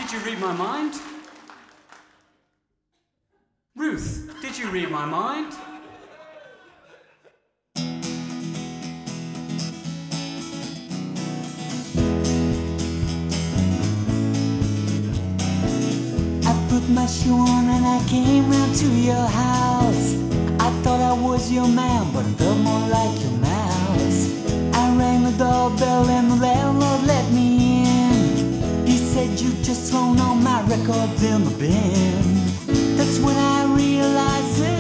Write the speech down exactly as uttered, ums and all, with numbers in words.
Did you read my mind? Ruth, did you read my mind? I put my shoe on and I came round to your house. I thought I was your man, but I felt more like your mouse. I rang the doorbell and the landlord let me in. He said you just thrown all my records in the bin. That's when I realized it.